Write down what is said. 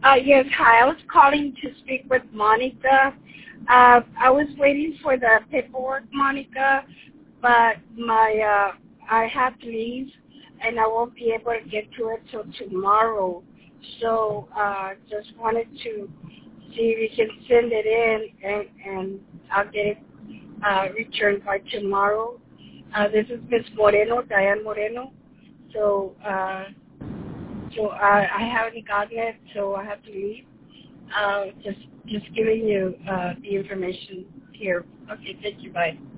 Yes, hi. I was calling to speak with Monica. I was waiting for the paperwork, Monica, but I have to leave, and I won't be able to get to it till tomorrow. So just wanted to see if you can send it in, and I'll get it returned by tomorrow. This is Miss Moreno, Diane Moreno. So I haven't gotten it, so I have to leave. Just giving you the information here. Okay, thank you. Bye.